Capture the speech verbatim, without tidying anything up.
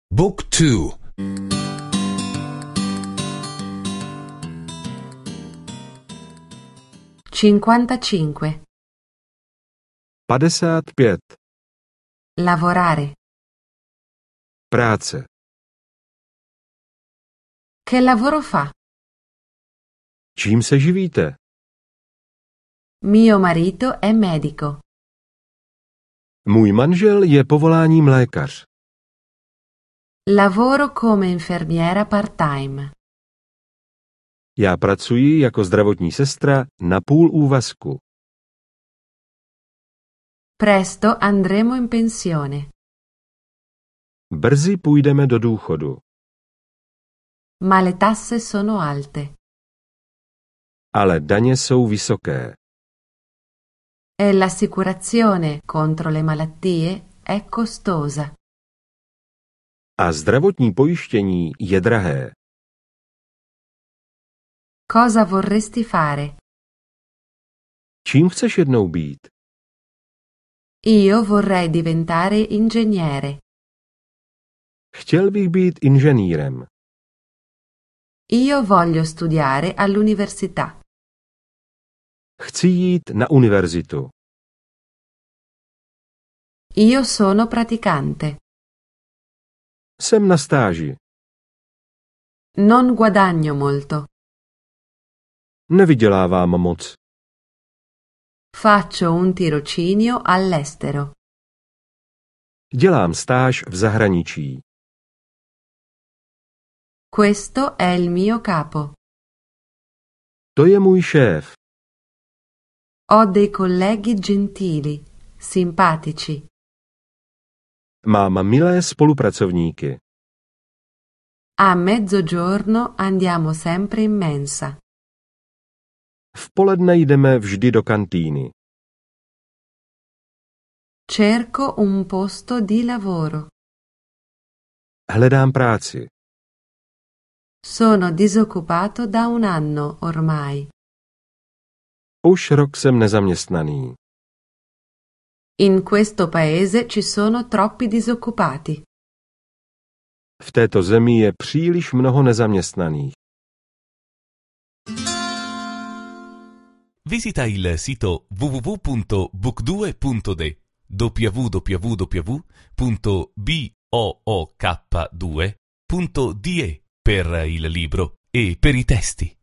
Book two. cinquantacinque. padesát pět. Lavorare. Práce. Che lavoro fa? Čím se živíte? Mio marito è medico. Můj manžel je povoláním lékař. Lavoro come infermiera part-time. Já pracuji jako zdravotní sestra na půl úvazku. Presto andremo in pensione. Brzy půjdeme do důchodu. Ma le tasse sono alte. Ale daně jsou vysoké. E l'assicurazione contro le malattie è costosa. A zdravotní pojištění je drahé. Cosa vorresti fare? Čím chceš jednou být? Io vorrei diventare ingegnere. Chtěl bych být inženýrem. Io voglio studiare all'università. Chci jít na univerzitu. Io sono praticante. Jsem na stáži. Non guadagno molto. Nevydělávám moc. Faccio un tirocinio all'estero. Dělám stáž v zahraničí. Questo è il mio capo. To je můj šéf. Ho dei colleghi gentili, simpatici. Mám milé spolupracovníky. A mezzogiorno andiamo sempre in mensa. V poledne jdeme vždy do kantýny. Cerco un posto di lavoro. Hledám práci. Sono disoccupato da un anno ormai. Už rok jsem nezaměstnaný. In questo paese ci sono troppi disoccupati. V této zemi je příliš mnoho nezaměstnaných. Visita il sito w w w punto book due punto d w w w punto book due punto d e per il libro e per i testi.